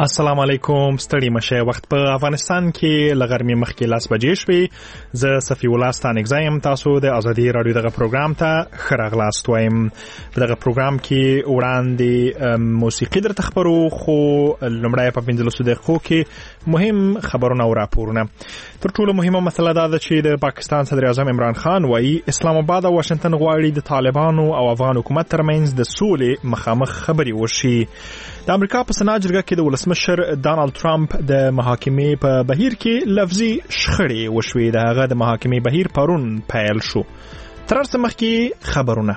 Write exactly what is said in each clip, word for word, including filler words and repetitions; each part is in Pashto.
السلام علیکم. ستړي مشه. وخت په افغانستان کې لغرمې مخکې لاس بجې شوې. زه صفی الله ستانګزایم. تاسو د ازادي رادیو دغه پروګرام ته ښه راغلاست وایم. په دغه پروګرام کې وړاندې موسیقي درته خبرو، خو لومړی په پنځلسو دقیقو کې مهم خبرونه او راپورونه. تر ټولو مهمه مسله دا ده چې د پاکستان صدر اعظم عمران خان وایي اسلام آباد او واشنگټن غواړي د طالبانو او افغان حکومت ترمنځ د سولې مخامخ خبرې وشي. د امریکا په سنات جرګه کې د ولسمشر ډانلډ ټرمپ د محاکمې په بهیر کې لفظي شخړې وشوې. د هغه د محاکمې بهیر پرون پیل شو. تر څه مخکې خبرونه.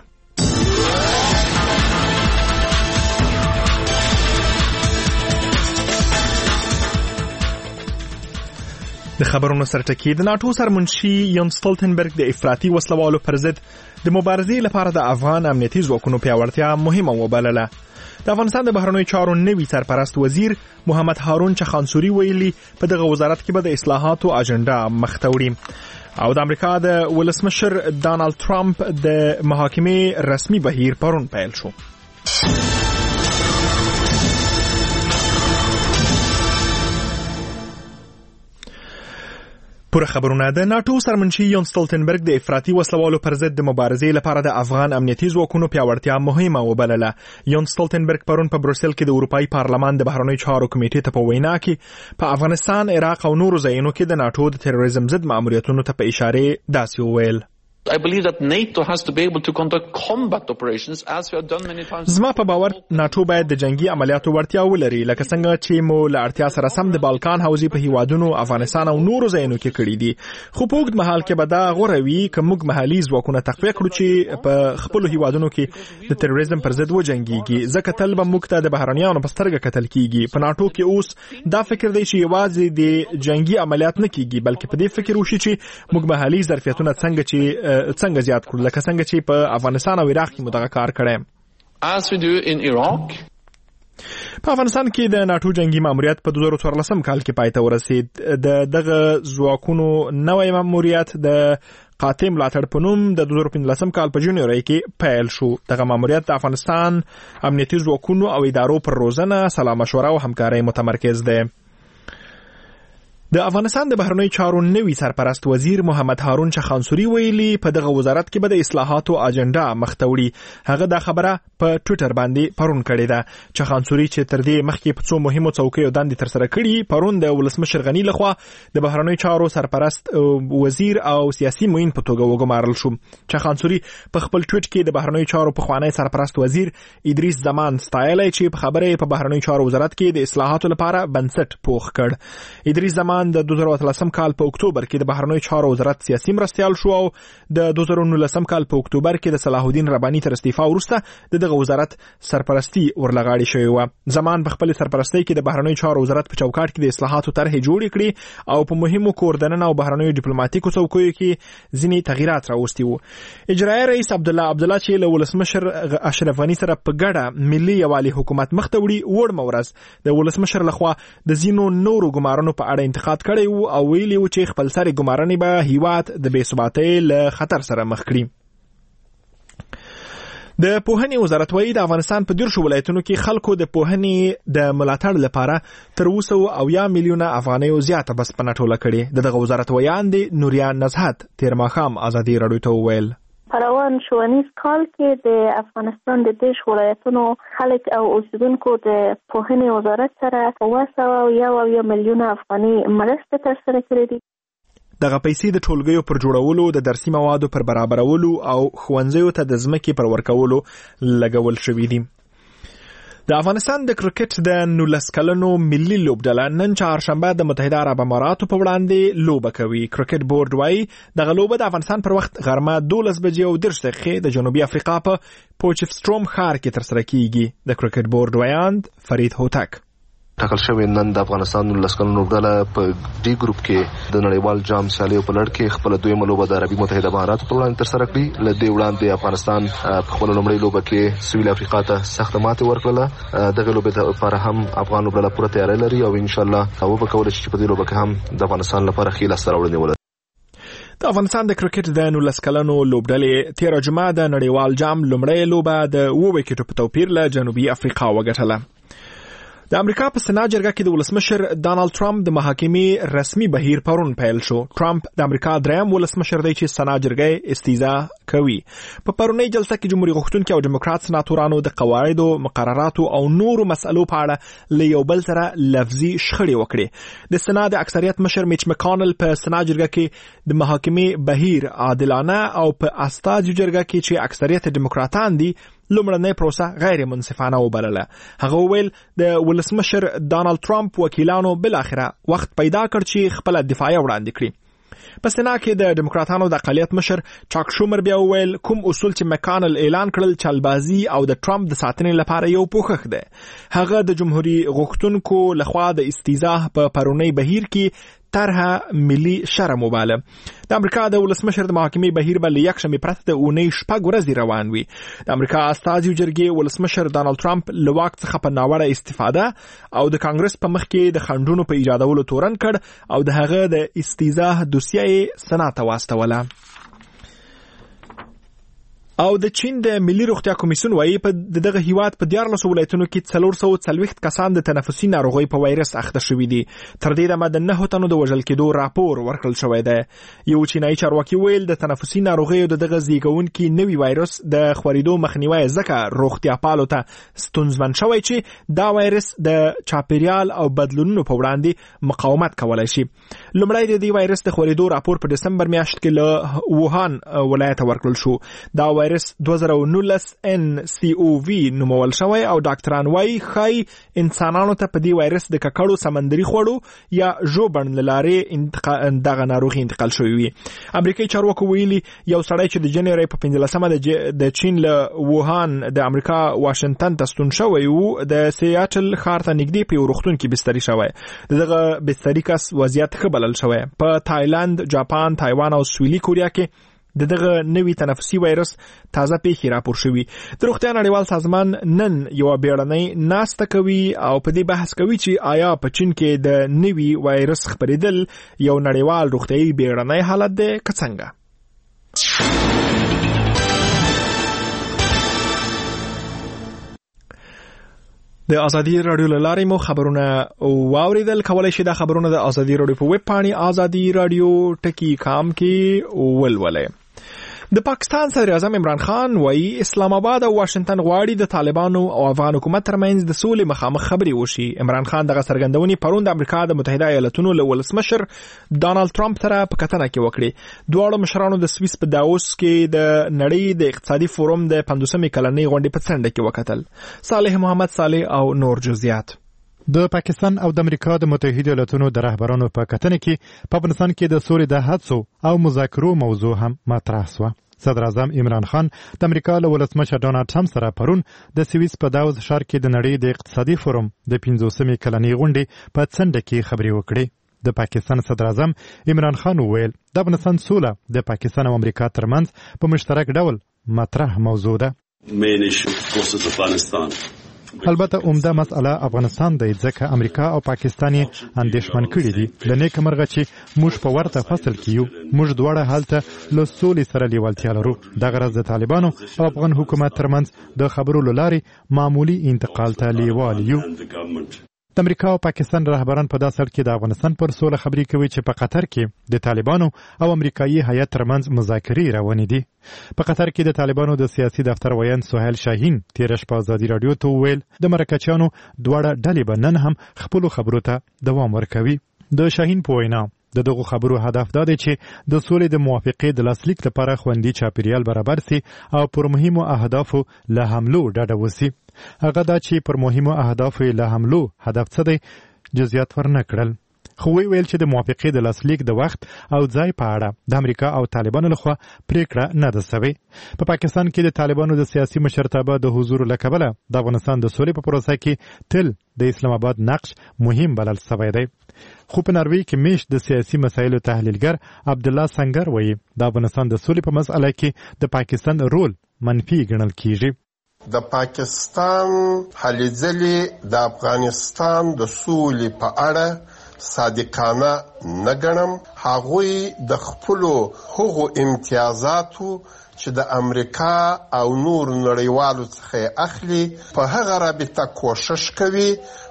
د خبرونو سرټکی. د ناتو سرمنشي یون سټولټنبرګ د افراطي وسلوالو پر ضد د مبارزې لپاره د افغان امنیتي ځواکونو پیاوړتیا مهمه وبلله. د افغانستان د بهرنیو چارو نوي سرپرست وزیر محمد هارون چخانسوري ویلي په دغه وزارت کې به د اصلاحاتو اجنډا مخ ته وړي. او د امریکا د ولسمشر ډانلډ ټرمپ د محاکمې رسمي بهیر پرون پیل شو. پوره خبرونه. د ناتو سرمنشي یون سټولټنبرګ د افراطي وسلوالو پر ضد د مبارزې لپاره د افغان امنیتي ځواکونو پیاوړتیا مهمه وبلله. یون سټولټنبرګ پرون په بروسل کې د اروپאי پارلمان د بهرنیو چارو کمیټې ته په وینا کې په افغانستان، عراق او نورو ځایونو کې د ناتو د تروریزم ضد ماموریتونو ته په اشاره داسې وویل. I believe that NATO has to be able to conduct combat operations as we have done many times. زما په باور ناتو باید د جنگي عملیاتو وړتیا ولري، لکه څنګه چې مو له اړتیا سره سم د بالکان حوزې په هیوادونو افغانستان او نورو ځایونو کې کړی دي. خو په اوږد مهال کې به دا غوره وي که موږ محلي ځواکونه تقویه کړو چې په خپلو هیوادونو کې د تروریزم پر ضد وجنګيږي. ځکه تل به موږ ته د بهرنیانو په سترګه کتل کیږي. په ناتو کې اوس دا فکر دی چې یوازې د جنگي عملیات نه کیږي، بلکې په دې فکر وشي چې موږ محلي ظرفیتونه څنګه چې څنګه زیات لکه څنګه چې په افغانستان او عراق کې مدغه کار کړی. As we do in Iraq. په افغانستان کې د ناتو جنگي ماموریت په دوه زره څوارلسم کال کې پای ته ورسید. د دغه ځواکونو نوې ماموریت د قاطع ملاتړ په نوم د دوه زره پنځلسم کال په جنوري کې پیل شو. دغه ماموریت د افغانستان امنیتي ځواکونو او ادارو پر روزنه، سلا مشوره او همکارۍ متمرکز دی. د افغانستان د بهرنیو چارو نوي سرپرست وزیر محمد هارون چخانسوري ویلي په دغه وزارت کې به د اصلاحاتو اجنډا مخ ته وړي. هغه دا خبره په ټویټر باندې پرون کړې ده. چخانسوري چې تر دې مخکې په څو مهمو څوکیو دندې تر سره کړي، پرون د ولسمشر غنی لخوا د بهرنیو چارو سرپرست وزیر او سیاسي معین په توګه وګمارل شو. چخانسوري په خپل ټویټ کې د بهرنیو چارو په خوانی سرپرست وزیر ادریس زمان ستایلی چې په خبره په بهرنیو چارو وزارت کې د اصلاحاتو لپاره بنسټ پوخ کړ. ادریس زمان د دوه زره اتلسم کال په اکتوبر کې د بهرنیو چارو وزارت سیاسي مرستیال شو او د دوه زره نولسم کال په اکتوبر کې د صلاح الدین رباني تر استعفا وروسته د دغه وزارت سرپرستی ورلغاړي شوی و. زمان په خپل سرپرستی کې د بهرنیو چارو وزارت په چوکاټ کې د اصلاحاتو طرحې جوړې کړې او په مهمو کوردننه او بهرنیو ډیپلوماټیکو څوکیو کې ځینې تغییرات راوستي وو. اجرایي رئیس عبدالله عبدالله چې له ولسمشر اشرف غنی سره په ګډه ملي یوالي حکومت مخ ته وړي، وړ مورز د ولسمشر لخوا د ځینو نورو ګمارنو په اړه انتقاد کړی او ویلي و چې خپل سري ګمارنې به هیواد د بې ثباتۍ له خطر سره مخ کړي. د پوهنې وزارت وایي د افغانستان په دیرشو ولایتونو کې خلکو د پوهنې د ملاتړ لپاره تر اوسه اویا میلیونه افغانیو زیاته بسپنه ټوله کړې. د دغه وزارت ویان دی نوریا نزهت تیر ماښام ازادي راډیو ته وویل. په روان ښوونیز کال کې د افغانستان د دیش ولایتونو خلک او اوسیدونکو د پوهنې وزارت سره اوه سوه یو اویا میلیونه افغاني مرستې ترسره کړې دي. دغه پیسې د ټولګیو پر جوړولو، د درسي موادو پر برابرولو او ښوونځیو ته د ځمکې پر ورکولو لګول شوي دي. د افغانستان د کرکټ د نولس کلنو ملي لوبډله نن چهارشنبه د متحده عرب اماراتو په وړاندې لوبه کوي. کرکټ بورډ وایي دغه لوبه د افغانستان پر وخت غرمه دولس بجې او دېرش دقیقې د جنوبي افریقا په پوچفستروم ښار کې ترسره کیږي. د کرکټ بورډ ویاند فرید هوتک ټاکل شوی نن د افغانستان نولس کلنو لوبډله په ډي ګروپ کې د نړیوال جام سیالیو په لړ کې خپل دویمه لوبه د عربي متحده اماراتو په وړاندې ترسره کړې. له دې وړاندې افغانستان په خپل لومړۍ لوبه کې سویل افریقا ته سخته ماتې ورکړله. دغه لوبې لپاره هم افغان لوبډله پوره تیاری لري او ان شاء الله هغه به کولی شي چې په دې لوبه کې هم د افغانستان لپاره ښې لاسته راوړنې ولري. د افغانستان د کرکټ د نولس کلنو لوبډلې تیر جمعه د نړیوال جام لومړۍ لوبه د اوه وکټو په توپیر له جنوبي افریقا وګټله. د امریکا په سنا جرګه کې د ولسمشر ډانلډ ټرمپ د محاکمې رسمي بهیر پرون پیل شو. ټرمپ د امریکا دریم ولسمشر دی چې سنا جرګه استیزا کوي. په پرونی جلسه کې جمهوریت غوښتونکي او دیموکرات سناتورانو د قواعدو، مقرراتو او نورو مسلو په اړه له یو بل سره لفظي شخړې وکړې. د سنا د اکثریت مشر میچ مکانل په سنا جرګه کې د محاکمې بهیر عادلانه او په استازو جرګه کې چې اکثریت دیموکراتان دي لومړنۍ پروسه غیر منصفانه وبلله. هغه وویل د ولسمشر ډانلډ ټرمپ وکیلانو بل اخره وخت پیدا کړ چې خپل دفاع وړاندې کړي. په سنا کې د دیموکراتانو د اقلیت مشر چاک شومر بیا وویل کوم اصول چې مکانل اعلان کړل چلبازي او د ټرمپ د ساتنې لپاره یو پوښښ دی. هغه د جمهوریت غوښتونکو لخوا د استیزاح په پرونی بهیر کې طرحه ملي شرم وباله. د امریکا د ولسمشر د محاکمې بهیر بل یکشنبه پرته د اونۍ شپږ ورځې روان وي. د امریکا استازو جرګې ولسمشر ډانلډ ټرمپ له واک څخه په ناوړه استفاده او د کانګرس په مخ کې د خنډونو په ایجادولو تورن کړ او د هغه د استیزاح دوسیه سنا ته واستوله. او د چین د ملي روغتیا کمیسیون وايي په دغه هیواد په دیارلس ولایتونو کې څلور سوه څلوېښت کسان د تنفسي ناروغۍ په وایرس اخته شوي دي. تر دې دمه د نهو تنو د وژل کېدو راپور ورکړل شوی دی. یو چینایي چارواکي ویل د تنفسي ناروغیو د دغه زیږونکي نوي وایرس د خورېدو مخنیوی ځکه روغتیا پالو ته ستونزمن شوی چې دا وایرس د چاپیریال او بدلونونو په وړاندې مقاومت کولی شي. لومړی د دې وایرس د خورېدو راپور په دسمبر میاشت کې له ووهان ولایت ورکړل شو. دا وایرس دوه زره و نولس ان سی او وی نومول شوی او ډاکټران وایي ښایي انسانانو ته په دې وایرس د ککړو سمندري خوړو یا ژوبڼ له لارې دغه ناروغي انتقال شوی وي. امریکایي چارواکو ویلي یو سړی چې د جنوري په پنځلسمه د چین له ووهان د امریکا واشنگټن ته ستون شوی و د سیاتل ښار ته نږدې په یو روغتون کې بستري شوی. دغه بستري کس وضعیت ښه بلل شوی. په تایلند، جاپان، تایوان او سویلي کوریا کې د دغه نوي تنفسي وایرس تازه پیښې راپور شوي. د روغتیا نړیوال سازمان نن یو بیړنۍ ناسته کوي او په دې بحث کوي چې آیا په چین کې د نوي وایرس خپرېدل یو نړیوال روغتیايي بیړنۍ حالت دی که څنګه. د ازادي رادیو له لارې مو خبرونه واوریدل. کولای شئ دا خبرونه د ازادي رادیو په ویب پاڼې ازادي رادیو ټکی کام کې ولولئ. د پاکستان صدر اعظم عمران خان وایي اسلام آباد او واشنگټن غواړي د طالبانو او افغان حکومت ترمنځ د سولې مخامخ خبرې وشي. عمران خان دغه څرګندونې پرون د امریکا د متحده ایالاتونو له ولسمشر ډانلډ ټرمپ سره په کتنه کې وکړې. دواړو مشرانو د سویس په داووس کې د نړۍ د اقتصادي فورم د پنځوسمې کلنۍ غونډې په څنډه کې وکتل. صالح محمد صالح او نور جزئیات. د پاکستان او د امریکا د متحده ایالاتونو د رهبرانو په کتنه کې په افغانستان کې د سولې د هڅو او مذاکرو موضوع هم مطرح شوه. صدر اعظم عمران خان د امریکا له ولسمشر ډونالډ ټرمپ سره پرون د سویس په داووس ښار کې د نړۍ د اقتصادي فورم د پنځوسمې کلنۍ غونډې په څنډه کې خبرې وکړې. د پاکستان صدر اعظم عمران خان وویل د افغانستان سوله د پاکستان او امریکا ترمنځ په مشترک ډول مطرح موضوع ده. البته عمده مسأله افغانستان دی ځکه امریکا او پاکستان اندېښمن کړي دي. د نیک مرغه چې موږ په ورته فصل کې یو موږ دواړه هلته له سولې سره لیوالتیا لرو. دغه راز د طالبانو او افغان حکومت ترمنځ د خبرو له لارې معمولی انتقال ته لیوال یو. د امریکا او پاکستان رهبران په داسې حال کې د افغانستان پر سوله خبرې کوي چې په قطر کې د طالبانو او امریکایي هیات ترمنځ مذاکرې روانې دي. په قطر کې د طالبانو د سیاسي دفتر ویان سهیل شاهین تېره شپه ازادي راډیو ته وویل د مرکچیانو دواړه ډلې به نن هم خپلو خبرو ته دوام ورکوي. د شاهین په وینا د دغو خبرو هدف دا دی چې د سولې د موافقې د لاسلیک لپاره خوندي چاپیریال برابر سي او پر مهمو اهدافو له حملو ډډه وسي. هغه دا چې پر مهمو اهدافو له حملو هدف څه دی جزئیات ورنه کړل. خو وی ویل چې د موافقې د لاسلیک د وخت او ځای په اړه د امریکا او طالبانو لخوا پریکړه نه ده شوې. په پاکستان کې د طالبانو د سیاسي مشرتابه د حضور له کبله د افغانستان د سولې په پروسه کې تل د اسلام آباد نقش مهم بلل شوی دی. خو په ناروې کې میش د سیاسي مسایلو تحلیلګر عبدالله سنگر وایي د افغانستان د سولې په مسأله کې د پاکستان رول منفي ګڼل کیږي. د پاکستان هلې ځلې د افغانستان د سولې په اړه صادقانه نه ګڼم. هغوی د خپلو هغو امتیازاتو چې د امریکا او نور نړیوالو څخه اخلي په هغه رابطه کوشش کوي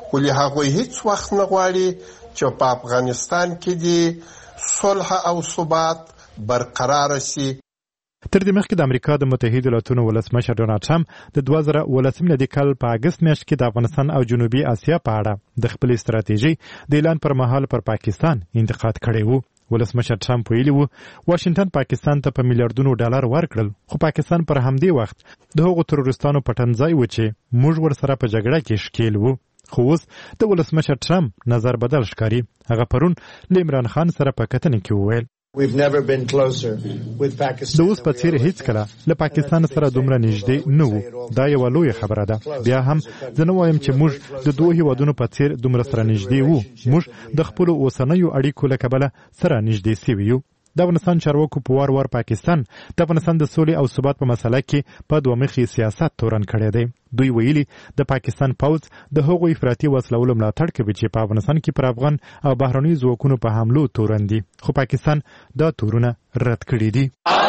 ولې هغوی هیڅ وخت نه غواړي چې په افغانستان کې د صلح او ثبات برقرار شي. تر دې مخکې د امریکا د متحده ایالاتونو ولسمشر ډونالد ټرمپ د دوه زره ولسم میلادي کال په اگست میاشت کې د افغانستان او جنوبي اسیا په اړه د خپل استراتیژي د اعلان پر مهال پر پاکستان انتقاد کړی وو. ولسمشر ټرمپ ویلي وو واشنگټن پاکستان ته په میلیارډونو ډالر ورکړل، خو پاکستان پر همدې وخت د هغو تروریستانو پټنځای و چې موږ ورسره په جګړه کې ښکیل وو. خو اوس د ولسمشر ټرمپ نظر بدل ښکاري. هغه پرون له عمران خان سره په کتنه کې وویل We've never been closer with Pakistan. د اوس په څیر هیڅ کله له پاکستان سره دومره نږدې نه وو. دا یو لوی خبره ده. بیا هم زه نه وایم چې موږ د دوه هیوادونو په څیر دومره سره نږدې وو. موږ د خپل اوسنیو اړیکو له کبله سره نږدې سوي یو. د افغانستان چارواکو په وار وار پاکستان د افغانستان د سولې او ثبات په مسله کې په دوه مخي سیاست تورن کړی دی. دوی ویلي د پاکستان پوځ د هغو افراطي وسلو ملاتړ کوي چې په افغانستان کې پر افغان او بهرنیو ځواکونو په حملو تورن دي، خو پاکستان دا تورونه رد کړي دي.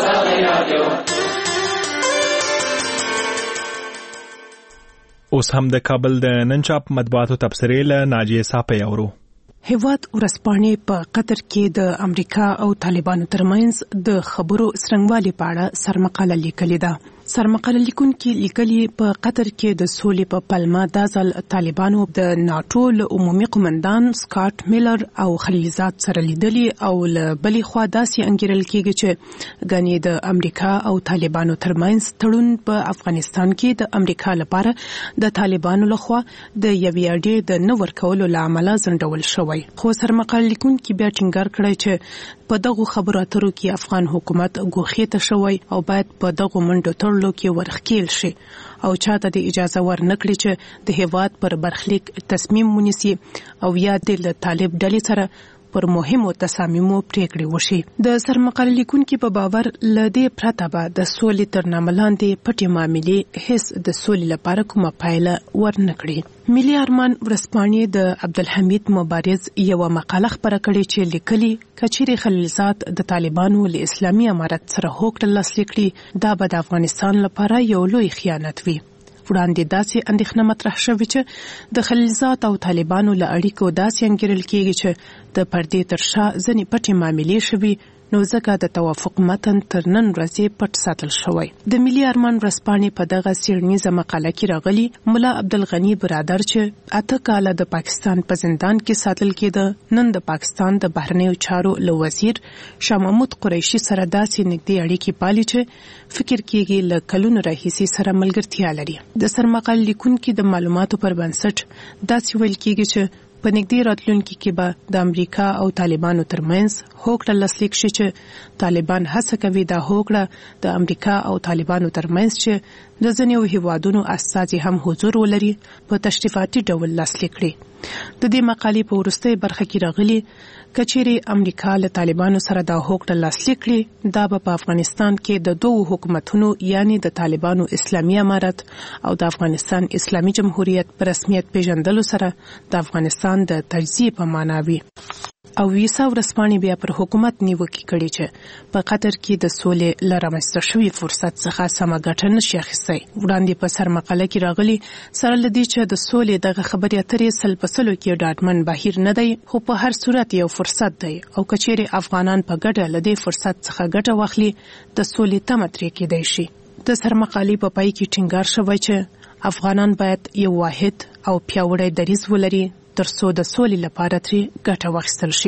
اوس هم د کابل د نن چاپ مطبوعاتو تبصرې له ناجیه صافی اورو. هیواد ورځپاڼې په قطر کې د امریکا او طالبانو ترمنځ د خبرو څرنګوالي په اړه سرمقاله لیکلې ده. سرمقاله لیکونکي لیکلي په قطر کې د سولې په پلمه د ځل طالبانو د ناتو له عمومي قومندان سکاټ میلر او خلیلزاد سره لیدلي او له بلې خوا داسې انګیرل کېږي چې ګنې د امریکا او طالبانو ترمنځ تړون په افغانستان کې د امریکا لپاره د طالبانو لخوا د یوې اډې د نه ورکولو له امله ځنډول شوی. خو سرمقاله لیکونکي بیا ټینګار کړی چې په دغو خبرو اترو کې افغان حکومت ګوښې ته شوی او باید په دغو منډو تړلو کې ورخکیل شي او چاته د اجازه ورنکړي چې د هیواد پر برخلیک تصمیم ونیسي او یا د طالب ډلې سره پر مهمو تصامیمو پریکړې وشي. د سرمقاله لیکونکي په باور لدې پرته به د سولې تر نامه لاندې پټې معاملې هیڅ د سولې لپاره کومه پایله ورنکړي. ملي ارمان ورځپاڼې د عبدالحمید مبارز یوه مقاله خپره کړې چې لیکلي کچېرې خلیلزاد د طالبانو له اسلامي امارت سره هوکړه لاسلیک کړي دا به د افغانستان لپاره یو لوی خیانت وي. وړاندې داسې اندېښنه مطرح شوې چې د خلیلزاد او طالبانو له اړیکو داسې انګیرل کېږي چې د پردې تر شا ځینې پټې معاملې شوي، نو ځکه د توافق متن تر نن ورځې پټ ساتل شوی. د ملي ارمان ورځپاڼې په دغه څېړنیزه مقاله کې راغلي ملا عبدالغني برادر چې اته کاله د پاکستان په زندان کې ساتل کېده، نن د پاکستان د بهرنیو چارو له وزیر شاه محمود قریشي سره داسې نږدې اړیکې پالي چې فکر کېږي له کلونو راهیسې سره ملګرتیا لري. د سرمقاله لیکونکي د معلوماتو پر بنسټ داسې ویل کېږي چې په نږدې راتلونکي کې به د امریکا او طالبانو ترمنځ هوکړه لاسلیک شي چې طالبان هڅه کوي دا هوکړه د امریکا او طالبانو ترمنځ چې د ځینو هیوادونو استازي هم حضور ولري په تشریفاتي ډول لاسلیک کړي. د دې مقالې په وروستۍ برخه کې راغلي کچېرې امریکا له طالبانو سره دا هوکړه لاسلیک کړي دا به په افغانستان کې د دوه حکومتونو یعنی د طالبانو اسلامي امارت او د افغانستان اسلامي جمهوریت په رسمیت پیژندلو سره د افغانستان د تجزیه په معنا وي. او ویسا ورځپاڼې بیا پر حکومت نیوکې کړي چې په قطر کې د سولې له رامنځته شوي فرصت څخه سمه ګټه نشي اخیستی. وړاندې په سرمقاله کې راغلي سره له دې چې د سولې دغه خبرې اترې سل په سلو کې ډاډمن بهیر نه دی، خو په هر صورت یو فرصت دی او کچېرې افغانان په ګډه له دې فرصت څخه ګټه واخلي د سولې تمه ترې کېدی شي. د سرمقالې په پای کې ټینګار شوی چې افغانان باید یو واحد او پیاوړی دریځ ولري ترڅو د سولې لپاره ترې ګټه واخیستل شي.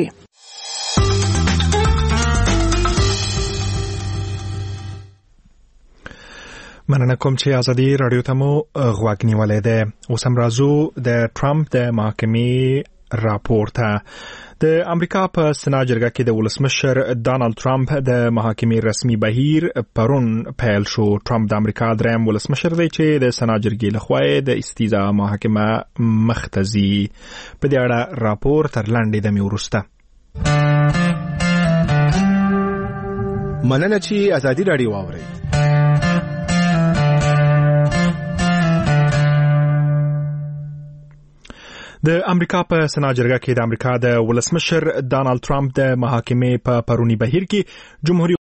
مننه کوم چې ازادي رادیو ته مو غوږ نیولی دی. اوس هم راځو د ټرمپ د محاکمې راپور ته. د امریکا په سنا جرګه کې د ولسمشر ډانلډ ټرمپ د محاکمې رسمي بهیر پرون پیل شو. ټرمپ د امریکا دریم ولسمشر دی چې د سنا جرګې لخوا د استیضاء محاکمه مخ ته ځي. په دې اړه راپور تر لنډې دمې وروسته. مننه چې ازادي رادیو واورئ. د امریکا په سنا جرګه کې د امریکا د ولسمشر ډانلډ ټرمپ د محاکمې په پرونی بهیر کې جمهوریت